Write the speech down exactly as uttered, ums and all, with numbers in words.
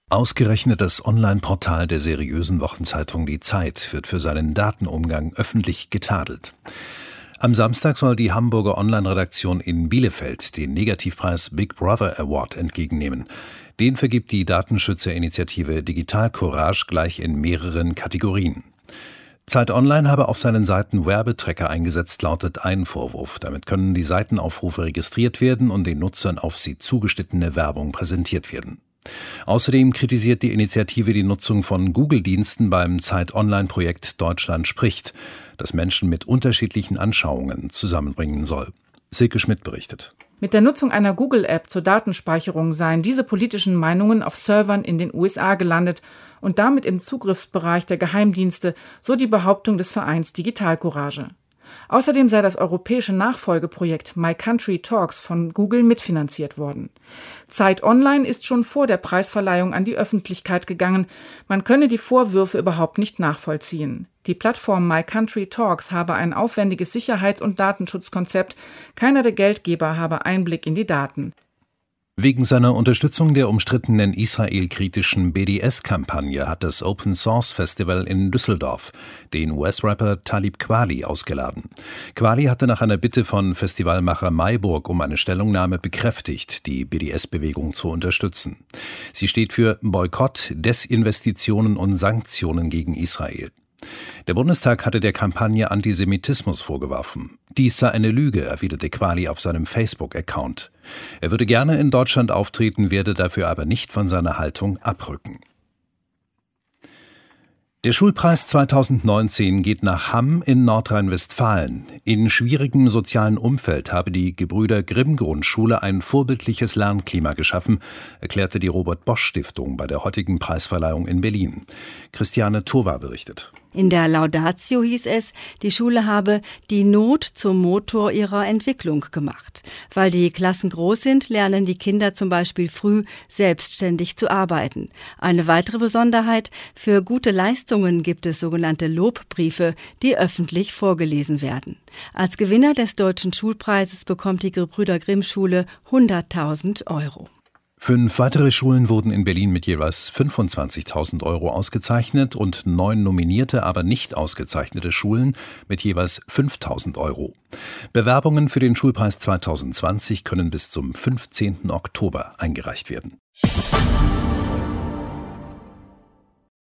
Ausgerechnet das Online-Portal der seriösen Wochenzeitung Die Zeit wird für seinen Datenumgang öffentlich getadelt. Am Samstag soll die Hamburger Online-Redaktion in Bielefeld den Negativpreis Big Brother Award entgegennehmen. Den vergibt die Datenschützerinitiative Digital Courage gleich in mehreren Kategorien. Zeit Online habe auf seinen Seiten Werbetracker eingesetzt, lautet ein Vorwurf. Damit können die Seitenaufrufe registriert werden und den Nutzern auf sie zugeschnittene Werbung präsentiert werden. Außerdem kritisiert die Initiative die Nutzung von Google-Diensten beim Zeit-Online-Projekt Deutschland spricht, das Menschen mit unterschiedlichen Anschauungen zusammenbringen soll. Silke Schmidt berichtet. Mit der Nutzung einer Google-App zur Datenspeicherung seien diese politischen Meinungen auf Servern in den U S A gelandet und damit im Zugriffsbereich der Geheimdienste, so die Behauptung des Vereins Digital Courage. Außerdem sei das europäische Nachfolgeprojekt My Country Talks von Google mitfinanziert worden. Zeit Online ist schon vor der Preisverleihung an die Öffentlichkeit gegangen. Man könne die Vorwürfe überhaupt nicht nachvollziehen. Die Plattform My Country Talks habe ein aufwendiges Sicherheits- und Datenschutzkonzept. Keiner der Geldgeber habe Einblick in die Daten. Wegen seiner Unterstützung der umstrittenen israelkritischen B D S-Kampagne hat das Open Source Festival in Düsseldorf den U S-Rapper Talib Kweli ausgeladen. Kweli hatte nach einer Bitte von Festivalmacher Mayburg um eine Stellungnahme bekräftigt, die B D S-Bewegung zu unterstützen. Sie steht für Boykott, Desinvestitionen und Sanktionen gegen Israel. Der Bundestag hatte der Kampagne Antisemitismus vorgeworfen. Dies sei eine Lüge, erwiderte Kweli auf seinem Facebook-Account. Er würde gerne in Deutschland auftreten, werde dafür aber nicht von seiner Haltung abrücken. Der Schulpreis zweitausendneunzehn geht nach Hamm in Nordrhein-Westfalen. In schwierigem sozialen Umfeld habe die Gebrüder Grimm Grundschule ein vorbildliches Lernklima geschaffen, erklärte die Robert-Bosch-Stiftung bei der heutigen Preisverleihung in Berlin. Christiane Turwa berichtet. In der Laudatio hieß es, die Schule habe die Not zum Motor ihrer Entwicklung gemacht. Weil die Klassen groß sind, lernen die Kinder zum Beispiel früh selbstständig zu arbeiten. Eine weitere Besonderheit: Für gute Leistungen gibt es sogenannte Lobbriefe, die öffentlich vorgelesen werden. Als Gewinner des Deutschen Schulpreises bekommt die Gebrüder Grimm Schule hunderttausend Euro. Fünf weitere Schulen wurden in Berlin mit jeweils fünfundzwanzigtausend Euro ausgezeichnet und neun nominierte, aber nicht ausgezeichnete Schulen mit jeweils fünftausend Euro. Bewerbungen für den Schulpreis zweitausendzwanzig können bis zum fünfzehnten Oktober eingereicht werden.